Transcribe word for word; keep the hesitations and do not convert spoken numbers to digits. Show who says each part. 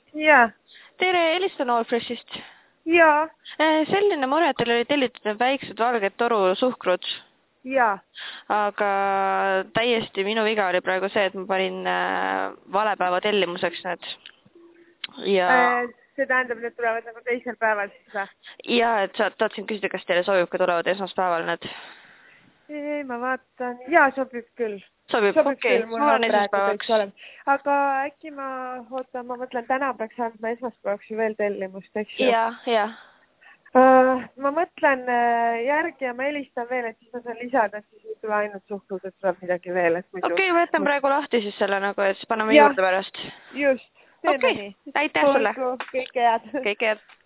Speaker 1: Jaa.
Speaker 2: Tere, helistan Allfreshist.
Speaker 1: Jaa.
Speaker 2: Selline mure, et teil oli tellitud väiksed valged toru suhkrud.
Speaker 1: Jaa.
Speaker 2: Aga täiesti minu viga oli praegu see, et ma panin vale päeva tellimuseks need. Ja...
Speaker 1: See tähendab, need tulevad nagu teisel päeval siis või?
Speaker 2: Jaa, et sa tahtsin küsida, kas teile sobib, kui tulevad esmaspäeval need?
Speaker 1: Ei, ma vaatan. Jaa, sobib küll.
Speaker 2: Sobib,
Speaker 1: sobib
Speaker 2: okei.
Speaker 1: küll, mul on esmaspäevaks. Aga äkki ma, oota, ma mõtlen, täna peaks andma esmaspäevaks ju veel tellimust, eks ju?
Speaker 2: Jaa, jaa.
Speaker 1: Uh, ma mõtlen uh, järgi ja ma helistan veel, et siis ma saan lisada, et siis ei tule ainult suhkrud, et tuleb midagi veel. Okei,
Speaker 2: okay, ma jätan praegu lahti siis selle nagu, et siis paneme ja, juurde pärast.
Speaker 1: Just, teeme
Speaker 2: okay.
Speaker 1: nii.
Speaker 2: Aitäh sulle.
Speaker 1: Kõike head.
Speaker 2: Kõike head.